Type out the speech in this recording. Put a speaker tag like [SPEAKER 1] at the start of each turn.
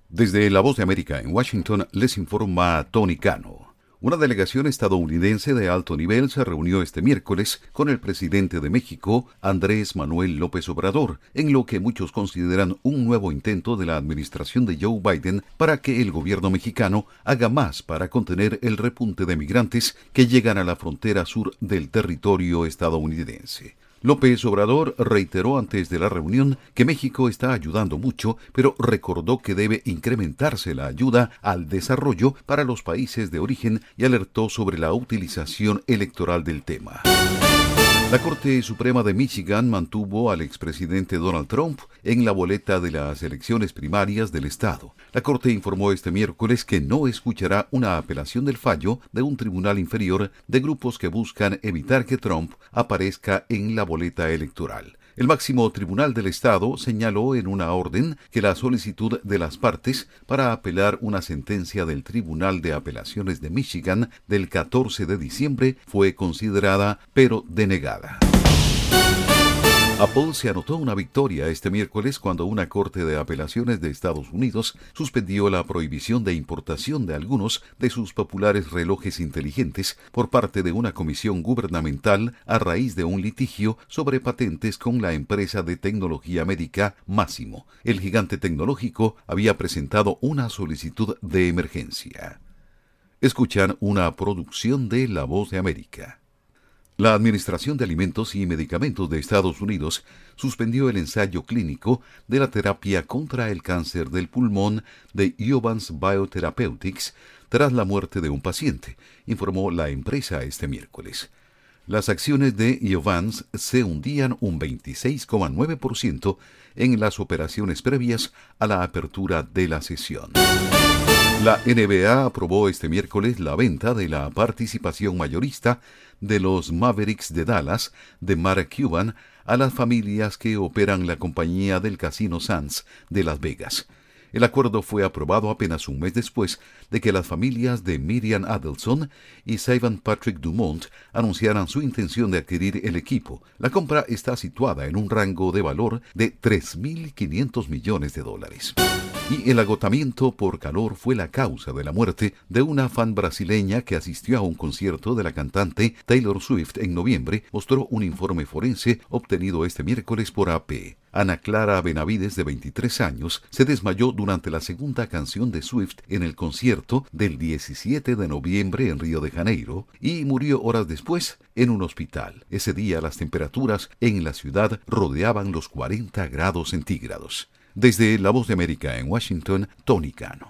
[SPEAKER 1] Desde La Voz de América en Washington les informa Tony Cano. Una delegación estadounidense de alto nivel se reunió este miércoles con el presidente de México, Andrés Manuel López Obrador, en lo que muchos consideran un nuevo intento de la administración de Joe Biden para que el gobierno mexicano haga más para contener el repunte de migrantes que llegan a la frontera sur del territorio estadounidense. López Obrador reiteró antes de la reunión que México está ayudando mucho, pero recordó que debe incrementarse la ayuda al desarrollo para los países de origen y alertó sobre la utilización electoral del tema. La Corte Suprema de Michigan mantuvo al expresidente Donald Trump en la boleta de las elecciones primarias del estado. La Corte informó este miércoles que no escuchará una apelación del fallo de un tribunal inferior de grupos que buscan evitar que Trump aparezca en la boleta electoral. El máximo tribunal del estado señaló en una orden que la solicitud de las partes para apelar una sentencia del Tribunal de Apelaciones de Michigan del 14 de diciembre fue considerada pero denegada. Apple se anotó una victoria este miércoles cuando una corte de apelaciones de Estados Unidos suspendió la prohibición de importación de algunos de sus populares relojes inteligentes por parte de una comisión gubernamental a raíz de un litigio sobre patentes con la empresa de tecnología médica Masimo. El gigante tecnológico había presentado una solicitud de emergencia. Escuchan una producción de La Voz de América. La Administración de Alimentos y Medicamentos de Estados Unidos suspendió el ensayo clínico de la terapia contra el cáncer del pulmón de Iovance Biotherapeutics tras la muerte de un paciente, informó la empresa este miércoles. Las acciones de Iovance se hundían un 26,9% en las operaciones previas a la apertura de la sesión. La NBA aprobó este miércoles la venta de la participación mayorista de los Mavericks de Dallas de Mark Cuban a las familias que operan la compañía del Casino Sands de Las Vegas. El acuerdo fue aprobado apenas un mes después de que las familias de Miriam Adelson y Sylvan Patrick Dumont anunciaran su intención de adquirir el equipo. La compra está situada en un rango de valor de $3.500 millones. Y el agotamiento por calor fue la causa de la muerte de una fan brasileña que asistió a un concierto de la cantante Taylor Swift en noviembre, mostró un informe forense obtenido este miércoles por AP. Ana Clara Benavides, de 23 años, se desmayó durante la segunda canción de Swift en el concierto del 17 de noviembre en Río de Janeiro y murió horas después en un hospital. Ese día las temperaturas en la ciudad rodeaban los 40 grados centígrados. Desde La Voz de América en Washington, Tony Cano.